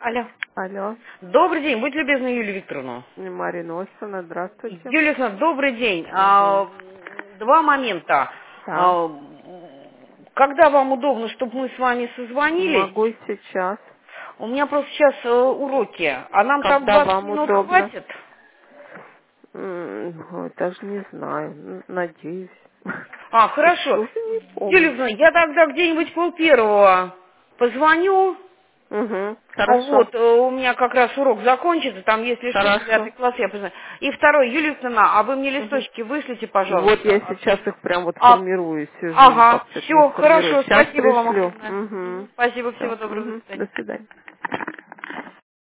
Алло. Алло, Добрый день, будьте любезны, Юлия Викторовна. Марина Осиповна, здравствуйте. Юлия Викторовна, добрый день. Мгм. Два момента. Да, Когда вам удобно, чтобы мы с вами созвонились? могу и сейчас. У меня просто сейчас уроки, а нам там Когда 20 вам минут удобно? хватит? Ой, даже не знаю, надеюсь. Хорошо. Уже не Юлия помню. Викторовна, я тогда где-нибудь 12:30 позвоню. Угу, хорошо, Вот, у меня как раз урок закончится, там, если что, хорошо. 9 класс, я познаю. И второй, Юлия Викторовна, а вы мне Мгм. листочки вышлите, Вот я пожалуйста? сейчас их прям вот А, формирую, сижу, ага, как-то это не все, сформирую. хорошо, Сейчас спасибо вам пришлю. огромное. Угу. Спасибо, Все, всего доброго, до угу. свидания. До свидания.